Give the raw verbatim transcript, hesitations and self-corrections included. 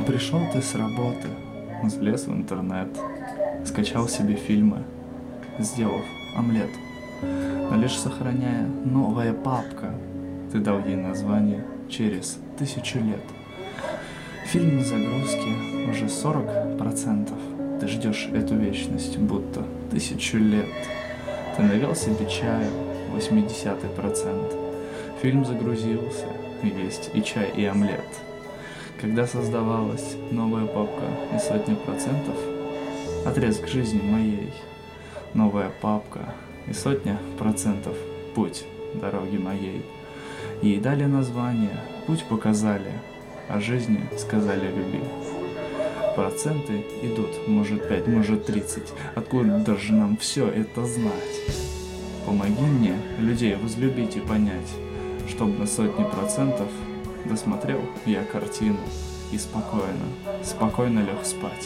Пришел ты с работы, залез в интернет, скачал себе фильмы, сделав омлет. Но лишь сохраняя новая папка, ты дал ей название «Через тысячу лет». Фильм на загрузке уже сорок процентов. Ты ждешь эту вечность, будто тысячу лет. Ты налил себе чаю, восьмидесятый процент. Фильм загрузился, есть и чай, и омлет. Когда создавалась новая папка и сотня процентов, отрезок жизни моей. Новая папка и сотня процентов путь дороги моей. Ей дали название, путь показали, о жизни сказали люби. Проценты идут, может пять, может тридцать. Откуда даже нам все это знать? Помоги мне людей возлюбить и понять, чтоб на сотни процентов досмотрел я картину и спокойно, спокойно лег спать.